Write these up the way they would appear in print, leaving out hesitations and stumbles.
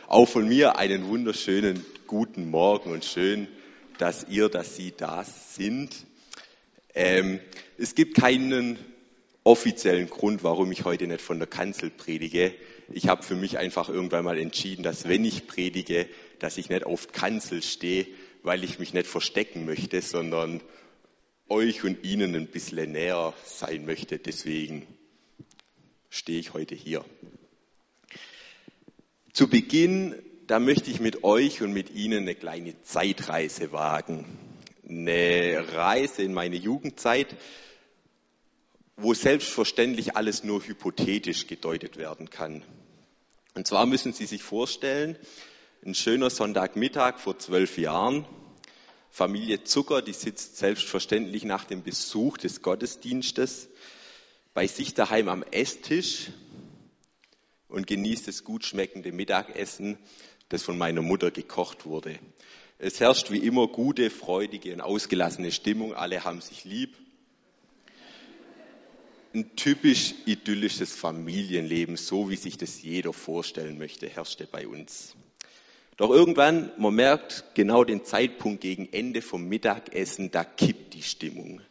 Auch von mir einen wunderschönen guten Morgen und schön, dass Sie da sind. Es gibt keinen offiziellen Grund, warum ich heute nicht von der Kanzel predige. Ich habe für mich einfach irgendwann mal entschieden, dass wenn ich predige, dass ich nicht auf Kanzel stehe, weil ich mich nicht verstecken möchte, sondern euch und Ihnen ein bisschen näher sein möchte. Deswegen stehe ich heute hier. Zu Beginn, da möchte ich mit euch und mit Ihnen eine kleine Zeitreise wagen. Eine Reise in meine Jugendzeit, wo selbstverständlich alles nur hypothetisch gedeutet werden kann. Und zwar müssen Sie sich vorstellen, ein schöner Sonntagmittag vor 12 Jahren, Familie Zucker, die sitzt selbstverständlich nach dem Besuch des Gottesdienstes bei sich daheim am Esstisch und genießt das gut schmeckende Mittagessen, das von meiner Mutter gekocht wurde. Es herrscht wie immer gute, freudige und ausgelassene Stimmung, alle haben sich lieb. Ein typisch idyllisches Familienleben, so wie sich das jeder vorstellen möchte, herrschte bei uns. Doch irgendwann, man merkt genau den Zeitpunkt gegen Ende vom Mittagessen, da kippt die Stimmung.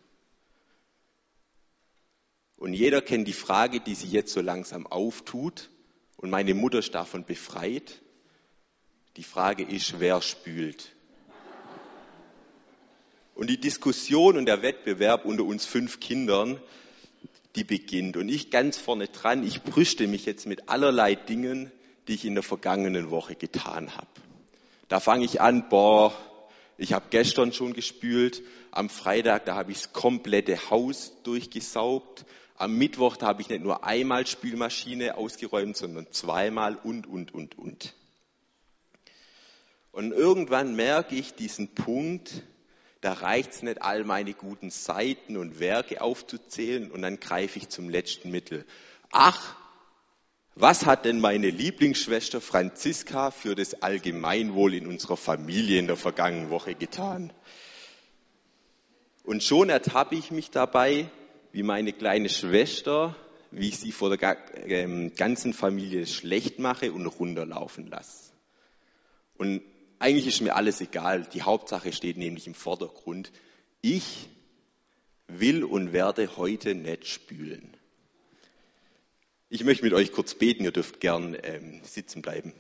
Und jeder kennt die Frage, die sich jetzt so langsam auftut und meine Mutter ist davon befreit. Die Frage ist, wer spült? Und die Diskussion und der Wettbewerb unter uns 5 Kindern, die beginnt. Und ich ganz vorne dran, ich brüste mich jetzt mit allerlei Dingen, die ich in der vergangenen Woche getan habe. Da fange ich an, ich habe gestern schon gespült, am Freitag, da habe ich das komplette Haus durchgesaugt, am Mittwoch, da habe ich nicht nur einmal Spülmaschine ausgeräumt, sondern 2-mal und. Und irgendwann merke ich diesen Punkt, da reicht es nicht, all meine guten Seiten und Werke aufzuzählen und dann greife ich zum letzten Mittel. Ach, was hat denn meine Lieblingsschwester Franziska für das Allgemeinwohl in unserer Familie in der vergangenen Woche getan? Und schon ertappe ich mich dabei, wie meine kleine Schwester, wie ich sie vor der ganzen Familie schlecht mache und runterlaufen lasse. Und eigentlich ist mir alles egal, die Hauptsache steht nämlich im Vordergrund. Ich will und werde heute nicht spülen. Ich möchte mit euch kurz beten, ihr dürft gern sitzen bleiben.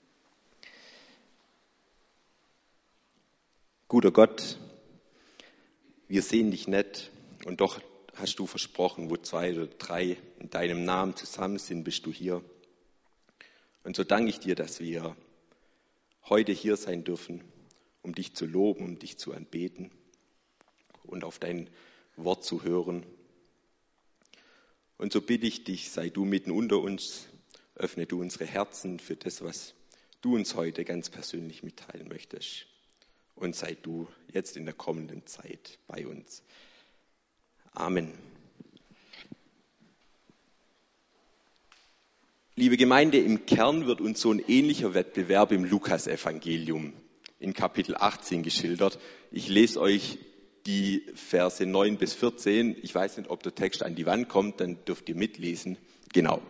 Guter Gott, wir sehen dich nicht und doch hast du versprochen, wo 2 oder 3 in deinem Namen zusammen sind, bist du hier. Und so danke ich dir, dass wir heute hier sein dürfen, um dich zu loben, um dich zu anbeten und auf dein Wort zu hören. Und so bitte ich dich, sei du mitten unter uns, öffne du unsere Herzen für das, was du uns heute ganz persönlich mitteilen möchtest. Und sei du jetzt in der kommenden Zeit bei uns. Amen. Liebe Gemeinde, im Kern wird uns so ein ähnlicher Wettbewerb im Lukasevangelium in Kapitel 18 geschildert. Ich lese euch die Verse 9 bis 14. Ich weiß nicht, ob der Text an die Wand kommt, dann dürft ihr mitlesen. Genau.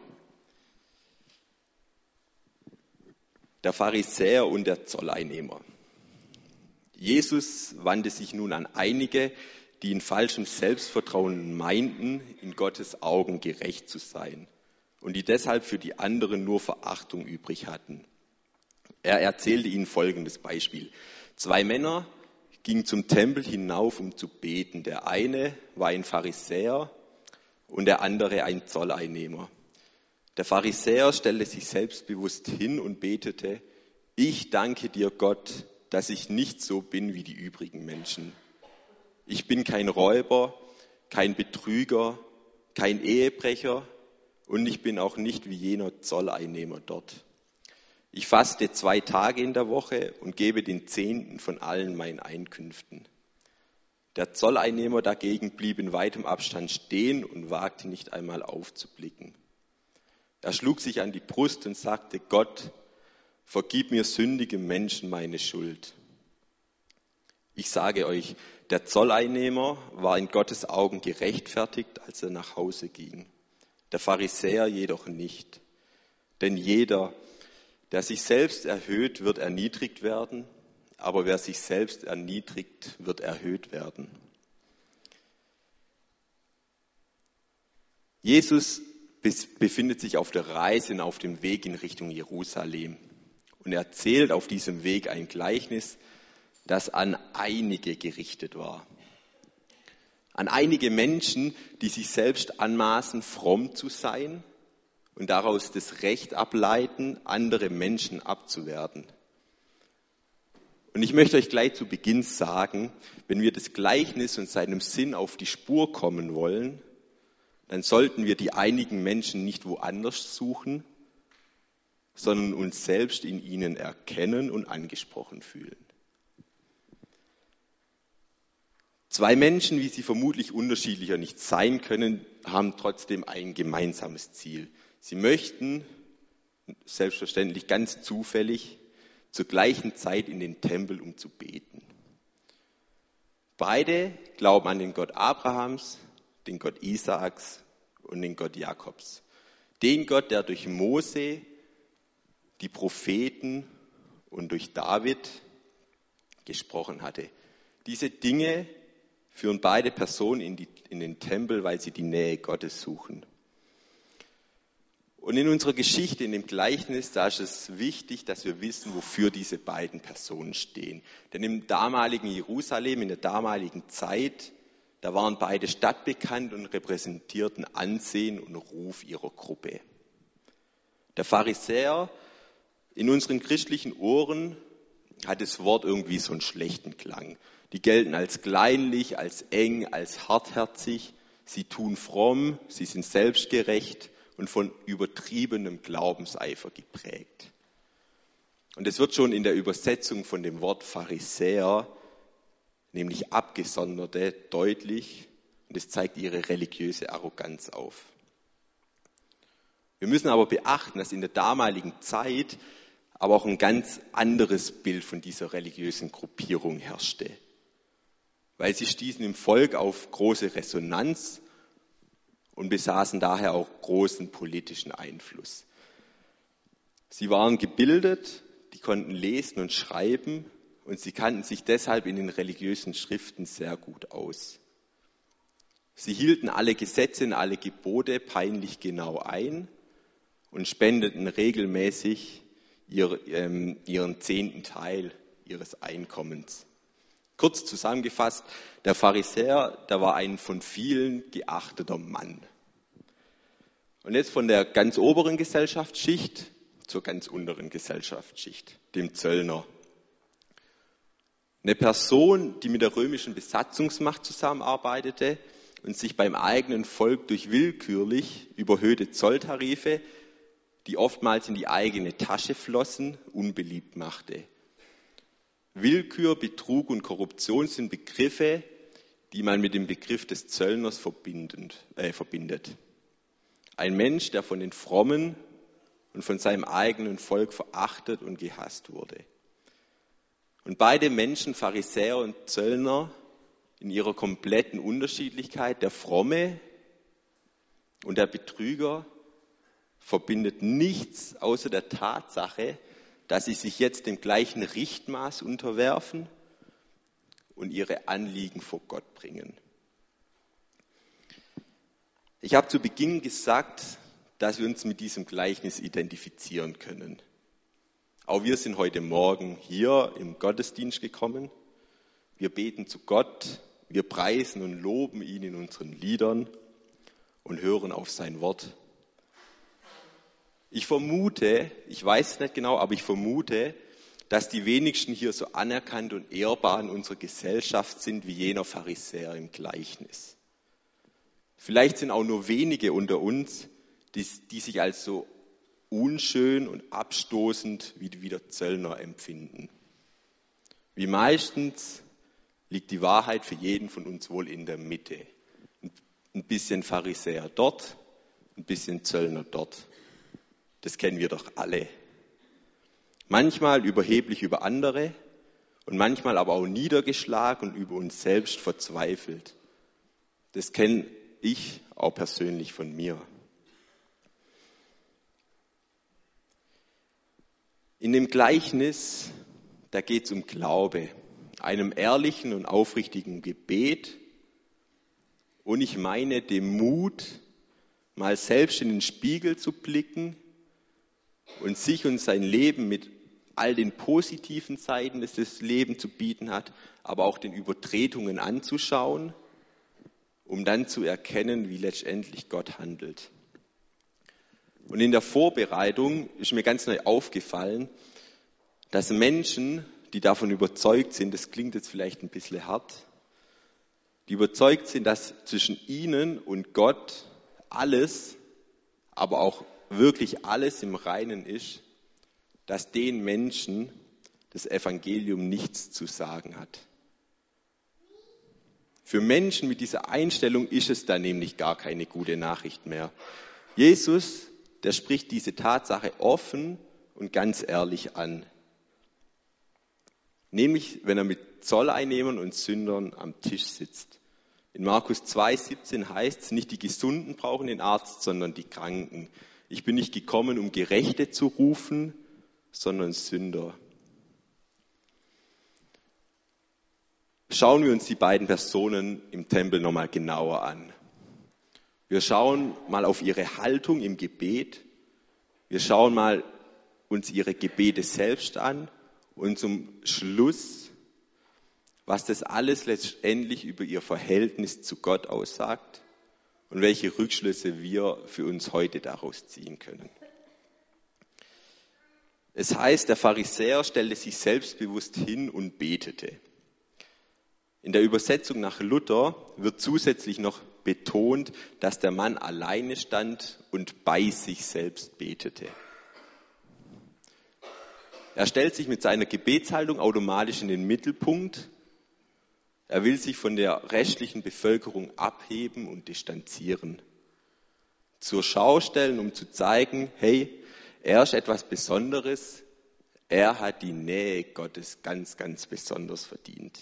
Der Pharisäer und der Zolleinnehmer. Jesus wandte sich nun an einige, die in falschem Selbstvertrauen meinten, in Gottes Augen gerecht zu sein und die deshalb für die anderen nur Verachtung übrig hatten. Er erzählte ihnen folgendes Beispiel. 2 Männer gingen zum Tempel hinauf, um zu beten. Der eine war ein Pharisäer und der andere ein Zolleinnehmer. Der Pharisäer stellte sich selbstbewusst hin und betete: Ich danke dir, Gott, dass ich nicht so bin wie die übrigen Menschen. Ich bin kein Räuber, kein Betrüger, kein Ehebrecher und ich bin auch nicht wie jener Zolleinnehmer dort. Ich faste 2 Tage in der Woche und gebe den 10. von allen meinen Einkünften. Der Zolleinnehmer dagegen blieb in weitem Abstand stehen und wagte nicht einmal aufzublicken. Er schlug sich an die Brust und sagte: Gott, vergib mir sündigem Menschen meine Schuld. Ich sage euch, der Zolleinnehmer war in Gottes Augen gerechtfertigt, als er nach Hause ging. Der Pharisäer jedoch nicht. Denn jeder, Der sich selbst erhöht, wird erniedrigt werden, aber wer sich selbst erniedrigt, wird erhöht werden. Jesus befindet sich auf der Reise und auf dem Weg in Richtung Jerusalem. Und er erzählt auf diesem Weg ein Gleichnis, das an einige gerichtet war. An einige Menschen, die sich selbst anmaßen, fromm zu sein und daraus das Recht ableiten, andere Menschen abzuwerten. Und ich möchte euch gleich zu Beginn sagen, wenn wir das Gleichnis und seinem Sinn auf die Spur kommen wollen, dann sollten wir die einigen Menschen nicht woanders suchen, sondern uns selbst in ihnen erkennen und angesprochen fühlen. Zwei Menschen, wie sie vermutlich unterschiedlicher nicht sein können, haben trotzdem ein gemeinsames Ziel. Sie möchten, selbstverständlich ganz zufällig, zur gleichen Zeit in den Tempel, um zu beten. Beide glauben an den Gott Abrahams, den Gott Isaaks und den Gott Jakobs. Den Gott, der durch Mose, die Propheten und durch David gesprochen hatte. Diese Dinge führen beide Personen in den Tempel, weil sie die Nähe Gottes suchen. Und in unserer Geschichte, in dem Gleichnis, da ist es wichtig, dass wir wissen, wofür diese beiden Personen stehen. Denn im damaligen Jerusalem, in der damaligen Zeit, da waren beide stadtbekannt und repräsentierten Ansehen und Ruf ihrer Gruppe. Der Pharisäer, in unseren christlichen Ohren hat das Wort irgendwie so einen schlechten Klang. Die gelten als kleinlich, als eng, als hartherzig. Sie tun fromm, sie sind selbstgerecht und von übertriebenem Glaubenseifer geprägt. Und es wird schon in der Übersetzung von dem Wort Pharisäer, nämlich Abgesonderte, deutlich. Und es zeigt ihre religiöse Arroganz auf. Wir müssen aber beachten, dass in der damaligen Zeit aber auch ein ganz anderes Bild von dieser religiösen Gruppierung herrschte. Weil sie stießen im Volk auf große Resonanz und besaßen daher auch großen politischen Einfluss. Sie waren gebildet, die konnten lesen und schreiben und sie kannten sich deshalb in den religiösen Schriften sehr gut aus. Sie hielten alle Gesetze und alle Gebote peinlich genau ein und spendeten regelmäßig ihren 10. Teil ihres Einkommens. Kurz zusammengefasst, der Pharisäer, der war ein von vielen geachteter Mann. Und jetzt von der ganz oberen Gesellschaftsschicht zur ganz unteren Gesellschaftsschicht, dem Zöllner. Eine Person, die mit der römischen Besatzungsmacht zusammenarbeitete und sich beim eigenen Volk durch willkürlich überhöhte Zolltarife, die oftmals in die eigene Tasche flossen, unbeliebt machte. Willkür, Betrug und Korruption sind Begriffe, die man mit dem Begriff des Zöllners verbindet. Ein Mensch, der von den Frommen und von seinem eigenen Volk verachtet und gehasst wurde. Und beide Menschen, Pharisäer und Zöllner, in ihrer kompletten Unterschiedlichkeit, der Fromme und der Betrüger, verbindet nichts außer der Tatsache, dass sie sich jetzt dem gleichen Richtmaß unterwerfen und ihre Anliegen vor Gott bringen. Ich habe zu Beginn gesagt, dass wir uns mit diesem Gleichnis identifizieren können. Auch wir sind heute Morgen hier im Gottesdienst gekommen. Wir beten zu Gott, wir preisen und loben ihn in unseren Liedern und hören auf sein Wort. Ich vermute, ich weiß es nicht genau, aber ich vermute, dass die wenigsten hier so anerkannt und ehrbar in unserer Gesellschaft sind wie jener Pharisäer im Gleichnis. Vielleicht sind auch nur wenige unter uns, die sich als so unschön und abstoßend wie der Zöllner empfinden. Wie meistens liegt die Wahrheit für jeden von uns wohl in der Mitte. Ein bisschen Pharisäer dort, ein bisschen Zöllner dort. Das kennen wir doch alle. Manchmal überheblich über andere und manchmal aber auch niedergeschlagen und über uns selbst verzweifelt. Das kenne ich auch persönlich von mir. In dem Gleichnis, da geht es um Glaube, einem ehrlichen und aufrichtigen Gebet und ich meine dem Mut, mal selbst in den Spiegel zu blicken und sich und sein Leben mit all den positiven Seiten, das das Leben zu bieten hat, aber auch den Übertretungen anzuschauen, um dann zu erkennen, wie letztendlich Gott handelt. Und in der Vorbereitung ist mir ganz neu aufgefallen, dass Menschen, die davon überzeugt sind, das klingt jetzt vielleicht ein bisschen hart, die überzeugt sind, dass zwischen ihnen und Gott alles, aber auch wirklich alles im Reinen ist, dass den Menschen das Evangelium nichts zu sagen hat. Für Menschen mit dieser Einstellung ist es dann nämlich gar keine gute Nachricht mehr. Jesus, der spricht diese Tatsache offen und ganz ehrlich an. Nämlich, wenn er mit Zolleinnehmern und Sündern am Tisch sitzt. In Markus 2,17 heißt es, nicht die Gesunden brauchen den Arzt, sondern die Kranken. Ich bin nicht gekommen, um Gerechte zu rufen, sondern Sünder. Schauen wir uns die beiden Personen im Tempel nochmal genauer an. Wir schauen mal auf ihre Haltung im Gebet. Wir schauen mal uns ihre Gebete selbst an und zum Schluss, was das alles letztendlich über ihr Verhältnis zu Gott aussagt und welche Rückschlüsse wir für uns heute daraus ziehen können. Es heißt, der Pharisäer stellte sich selbstbewusst hin und betete. In der Übersetzung nach Luther wird zusätzlich noch betont, dass der Mann alleine stand und bei sich selbst betete. Er stellt sich mit seiner Gebetshaltung automatisch in den Mittelpunkt. Er will sich von der restlichen Bevölkerung abheben und distanzieren. Zur Schau stellen, um zu zeigen, hey, er ist etwas Besonderes. Er hat die Nähe Gottes ganz, ganz besonders verdient.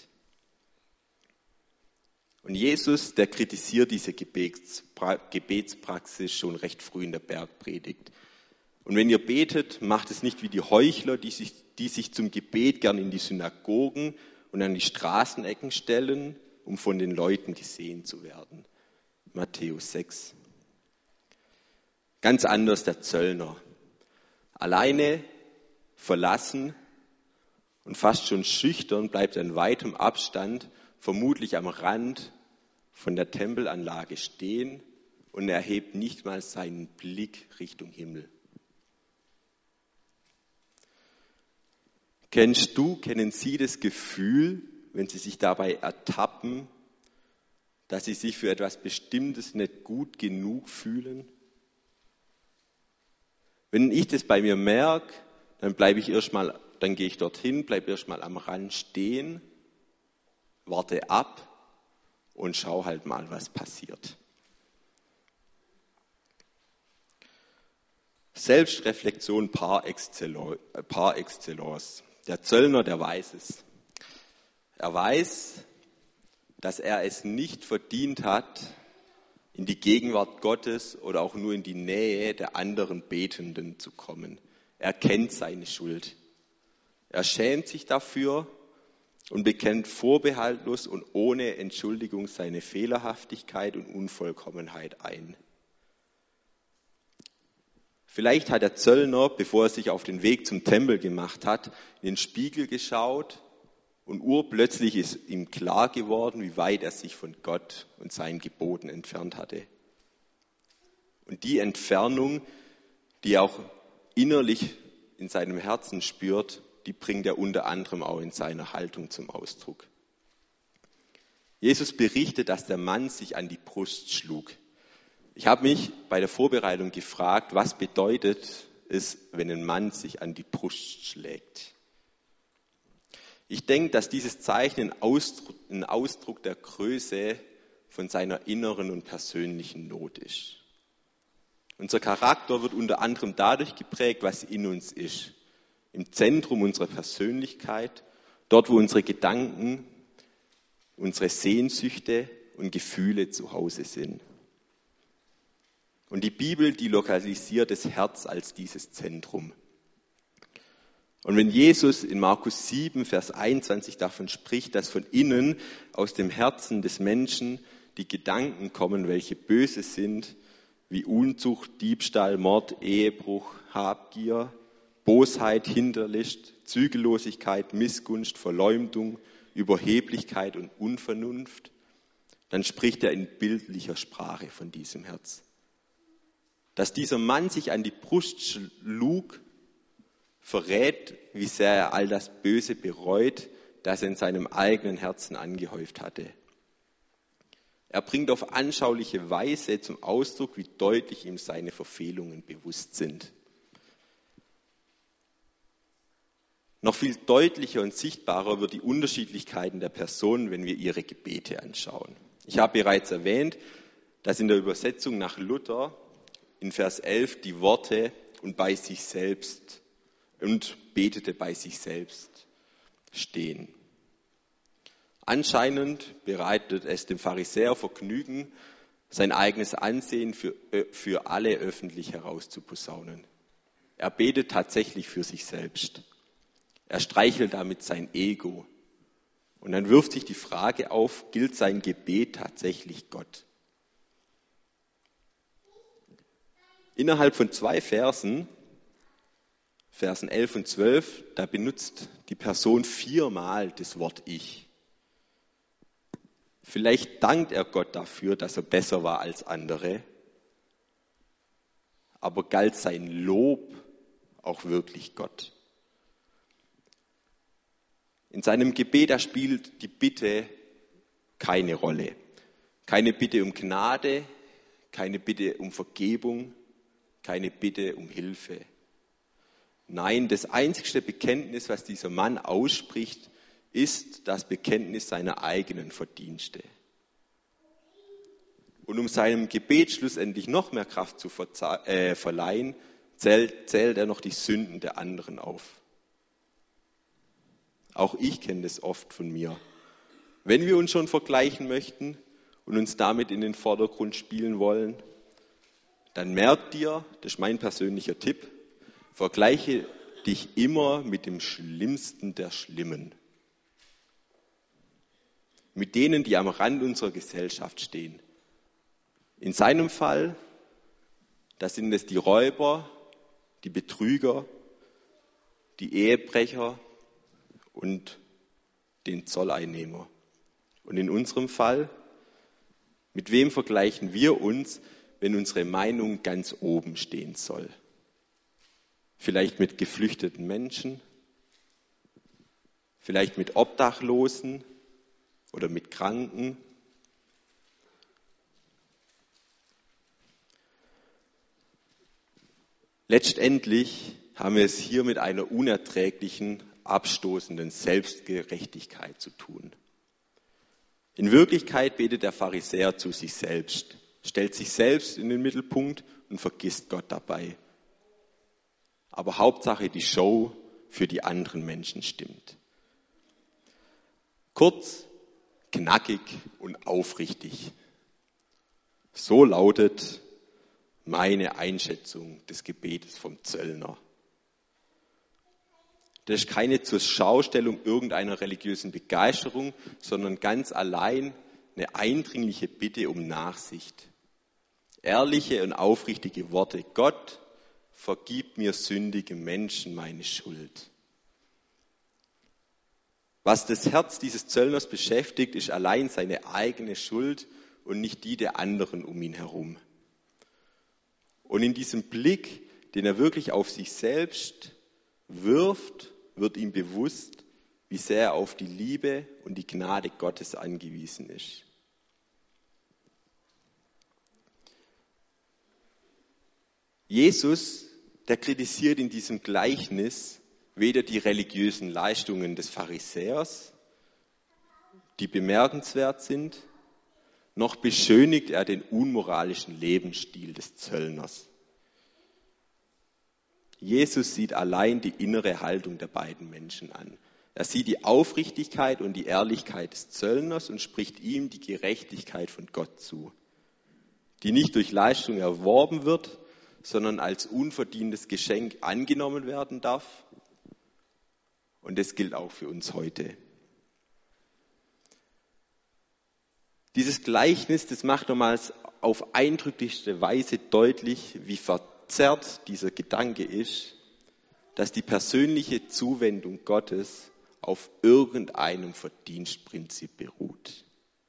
Und Jesus, der kritisiert diese Gebetspraxis schon recht früh in der Bergpredigt. Und wenn ihr betet, macht es nicht wie die Heuchler, die sich zum Gebet gern in die Synagogen und an die Straßenecken stellen, um von den Leuten gesehen zu werden. Matthäus 6. Ganz anders der Zöllner. Alleine, verlassen und fast schon schüchtern bleibt er in weitem Abstand, vermutlich am Rand von der Tempelanlage stehen und erhebt nicht mal seinen Blick Richtung Himmel. Kennen Sie das Gefühl, wenn Sie sich dabei ertappen, dass Sie sich für etwas Bestimmtes nicht gut genug fühlen? Wenn ich das bei mir merke, dann gehe ich dorthin, bleibe erstmal am Rand stehen, warte ab und schau halt mal, was passiert. Selbstreflexion par excellence. Der Zöllner, der weiß es. Er weiß, dass er es nicht verdient hat, in die Gegenwart Gottes oder auch nur in die Nähe der anderen Betenden zu kommen. Er kennt seine Schuld. Er schämt sich dafür und bekennt vorbehaltlos und ohne Entschuldigung seine Fehlerhaftigkeit und Unvollkommenheit ein. Vielleicht hat der Zöllner, bevor er sich auf den Weg zum Tempel gemacht hat, in den Spiegel geschaut und urplötzlich ist ihm klar geworden, wie weit er sich von Gott und seinen Geboten entfernt hatte. Und die Entfernung, die er auch innerlich in seinem Herzen spürt, die bringt er unter anderem auch in seiner Haltung zum Ausdruck. Jesus berichtet, dass der Mann sich an die Brust schlug. Ich habe mich bei der Vorbereitung gefragt, was bedeutet es, wenn ein Mann sich an die Brust schlägt? Ich denke, dass dieses Zeichen ein Ausdruck der Größe von seiner inneren und persönlichen Not ist. Unser Charakter wird unter anderem dadurch geprägt, was in uns ist. Im Zentrum unserer Persönlichkeit, dort wo unsere Gedanken, unsere Sehnsüchte und Gefühle zu Hause sind. Und die Bibel, die lokalisiert das Herz als dieses Zentrum. Und wenn Jesus in Markus 7, Vers 21 davon spricht, dass von innen aus dem Herzen des Menschen die Gedanken kommen, welche böse sind, wie Unzucht, Diebstahl, Mord, Ehebruch, Habgier, Bosheit, Hinterlist, Zügellosigkeit, Missgunst, Verleumdung, Überheblichkeit und Unvernunft, dann spricht er in bildlicher Sprache von diesem Herz. Dass dieser Mann sich an die Brust schlug, verrät, wie sehr er all das Böse bereut, das er in seinem eigenen Herzen angehäuft hatte. Er bringt auf anschauliche Weise zum Ausdruck, wie deutlich ihm seine Verfehlungen bewusst sind. Noch viel deutlicher und sichtbarer wird die Unterschiedlichkeiten der Personen, wenn wir ihre Gebete anschauen. Ich habe bereits erwähnt, dass in der Übersetzung nach Luther in Vers 11 die Worte und bei sich selbst und betete bei sich selbst stehen. Anscheinend bereitet es dem Pharisäer Vergnügen, sein eigenes Ansehen für alle öffentlich herauszuposaunen. Er betet tatsächlich für sich selbst. Er streichelt damit sein Ego. Und dann wirft sich die Frage auf, gilt sein Gebet tatsächlich Gott? Innerhalb von 2 Versen, Versen 11 und 12, da benutzt die Person 4-mal das Wort Ich. Vielleicht dankt er Gott dafür, dass er besser war als andere, aber galt sein Lob auch wirklich Gott? In seinem Gebet, da spielt die Bitte keine Rolle. Keine Bitte um Gnade, keine Bitte um Vergebung, keine Bitte um Hilfe. Nein, das einzigste Bekenntnis, was dieser Mann ausspricht, ist das Bekenntnis seiner eigenen Verdienste. Und um seinem Gebet schlussendlich noch mehr Kraft zu verleihen, zählt er noch die Sünden der anderen auf. Auch ich kenne das oft von mir. Wenn wir uns schon vergleichen möchten und uns damit in den Vordergrund spielen wollen, dann merkt dir, das ist mein persönlicher Tipp, vergleiche dich immer mit dem Schlimmsten der Schlimmen. Mit denen, die am Rand unserer Gesellschaft stehen. In seinem Fall, das sind es die Räuber, die Betrüger, die Ehebrecher und den Zolleinnehmer. Und in unserem Fall, mit wem vergleichen wir uns, wenn unsere Meinung ganz oben stehen soll? Vielleicht mit geflüchteten Menschen, vielleicht mit Obdachlosen oder mit Kranken. Letztendlich haben wir es hier mit einer unerträglichen, abstoßenden Selbstgerechtigkeit zu tun. In Wirklichkeit betet der Pharisäer zu sich selbst, stellt sich selbst in den Mittelpunkt und vergisst Gott dabei. Aber Hauptsache die Show für die anderen Menschen stimmt. Kurz, knackig und aufrichtig. So lautet meine Einschätzung des Gebetes vom Zöllner. Das ist keine zur Schaustellung irgendeiner religiösen Begeisterung, sondern ganz allein eine eindringliche Bitte um Nachsicht. Ehrliche und aufrichtige Worte. Gott, vergib mir sündige Menschen meine Schuld. Was das Herz dieses Zöllners beschäftigt, ist allein seine eigene Schuld und nicht die der anderen um ihn herum. Und in diesem Blick, den er wirklich auf sich selbst wirft, wird ihm bewusst, wie sehr er auf die Liebe und die Gnade Gottes angewiesen ist. Jesus, der kritisiert in diesem Gleichnis weder die religiösen Leistungen des Pharisäers, die bemerkenswert sind, noch beschönigt er den unmoralischen Lebensstil des Zöllners. Jesus sieht allein die innere Haltung der beiden Menschen an. Er sieht die Aufrichtigkeit und die Ehrlichkeit des Zöllners und spricht ihm die Gerechtigkeit von Gott zu, die nicht durch Leistung erworben wird, sondern als unverdientes Geschenk angenommen werden darf Und das gilt auch für uns heute. Dieses Gleichnis, das macht nochmals auf eindrücklichste Weise deutlich, wie verzerrt dieser Gedanke ist, dass die persönliche Zuwendung Gottes auf irgendeinem Verdienstprinzip beruht.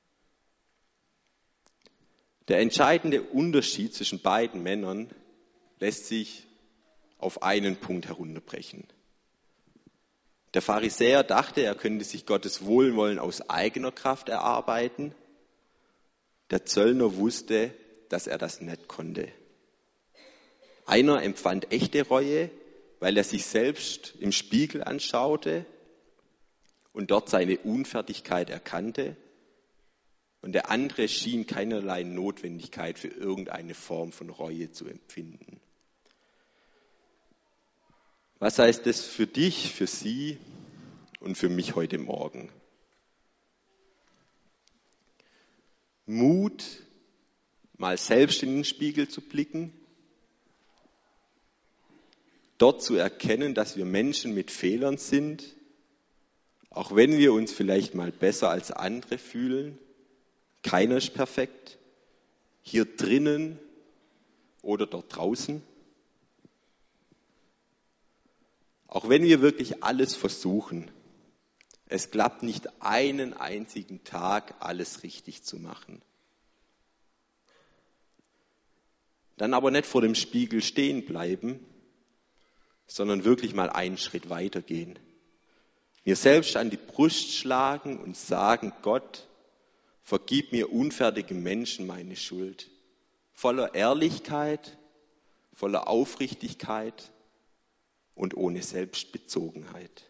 Der entscheidende Unterschied zwischen beiden Männern lässt sich auf einen Punkt herunterbrechen. Der Pharisäer dachte, er könnte sich Gottes Wohlwollen aus eigener Kraft erarbeiten. Der Zöllner wusste, dass er das nicht konnte. Einer empfand echte Reue, weil er sich selbst im Spiegel anschaute und dort seine Unfertigkeit erkannte. Und der andere schien keinerlei Notwendigkeit für irgendeine Form von Reue zu empfinden. Was heißt das für dich, für Sie und für mich heute Morgen? Mut, mal selbst in den Spiegel zu blicken, dort zu erkennen, dass wir Menschen mit Fehlern sind, auch wenn wir uns vielleicht mal besser als andere fühlen. Keiner ist perfekt, hier drinnen oder dort draußen. Auch wenn wir wirklich alles versuchen, es klappt nicht einen einzigen Tag, alles richtig zu machen. Dann aber nicht vor dem Spiegel stehen bleiben, sondern wirklich mal einen Schritt weitergehen. Mir selbst an die Brust schlagen und sagen, Gott, vergib mir unfertigen Menschen meine Schuld. Voller Ehrlichkeit, voller Aufrichtigkeit und ohne Selbstbezogenheit.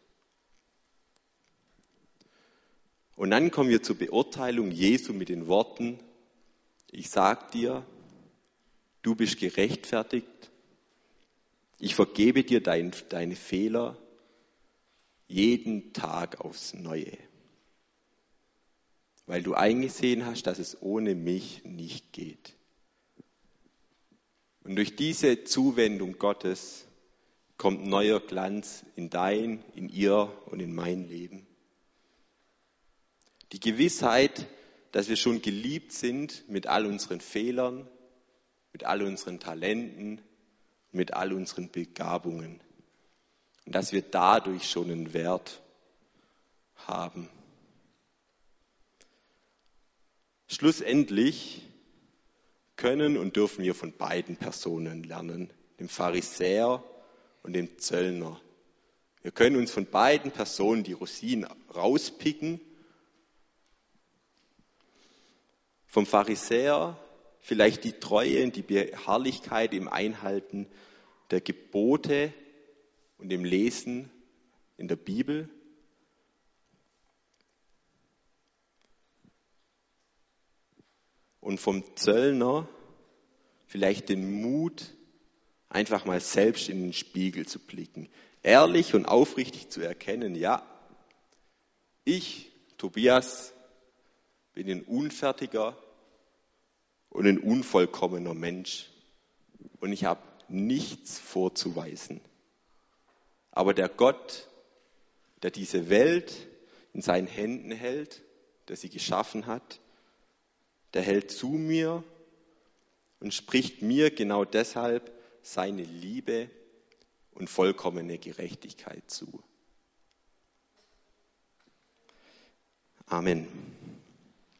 Und dann kommen wir zur Beurteilung Jesu mit den Worten, ich sag dir, du bist gerechtfertigt, ich vergebe dir deine Fehler jeden Tag aufs Neue, weil du eingesehen hast, dass es ohne mich nicht geht. Und durch diese Zuwendung Gottes kommt neuer Glanz in dein, in ihr und in mein Leben. Die Gewissheit, dass wir schon geliebt sind mit all unseren Fehlern, mit all unseren Talenten, mit all unseren Begabungen. Und dass wir dadurch schon einen Wert haben. Schlussendlich können und dürfen wir von beiden Personen lernen, dem Pharisäer und dem Zöllner. Wir können uns von beiden Personen die Rosinen rauspicken. Vom Pharisäer vielleicht die Treue und die Beharrlichkeit im Einhalten der Gebote und im Lesen in der Bibel. Und vom Zöllner vielleicht den Mut, einfach mal selbst in den Spiegel zu blicken. Ehrlich und aufrichtig zu erkennen, ja, ich, Tobias, bin ein unfertiger und ein unvollkommener Mensch und ich habe nichts vorzuweisen. Aber der Gott, der diese Welt in seinen Händen hält, der sie geschaffen hat, der hält zu mir und spricht mir genau deshalb seine Liebe und vollkommene Gerechtigkeit zu. Amen.